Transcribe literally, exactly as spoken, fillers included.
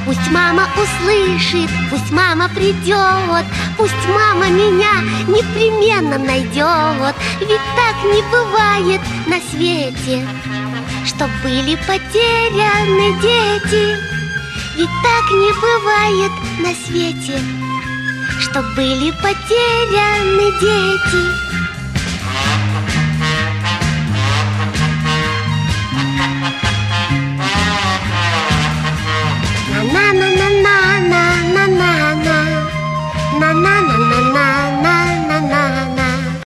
Пусть мама услышит, пусть мама придет, пусть мама меня непременно найдет. Ведь так не бывает на свете, чтоб были потеряны дети. Ведь так не бывает на свете, чтоб были потеряны дети.